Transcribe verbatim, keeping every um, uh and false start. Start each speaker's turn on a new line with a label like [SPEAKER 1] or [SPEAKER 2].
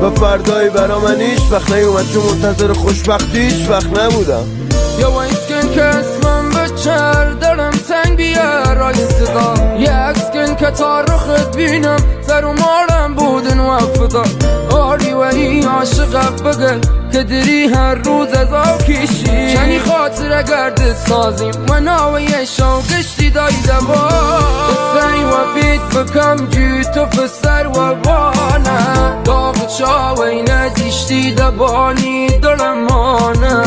[SPEAKER 1] و فردایی برا من هیچ وقت نیومد چون منتظر خوشبختی هیچ وقت نبودم.
[SPEAKER 2] یا وایسکن که اسمم بچر دلم تنگ بیار این صدا، یکسکن که تا رخت بینم سر و مالم بودن و فدا. آری و این عاشق بگل که دری هر روز از آکیشی چنی خاطر گرد سازیم و ناوی شوقشتی دای دوا بسری و بیت بکم جو تو فسر و بانه داغ چاوی ندیشتی دبانی دلمانه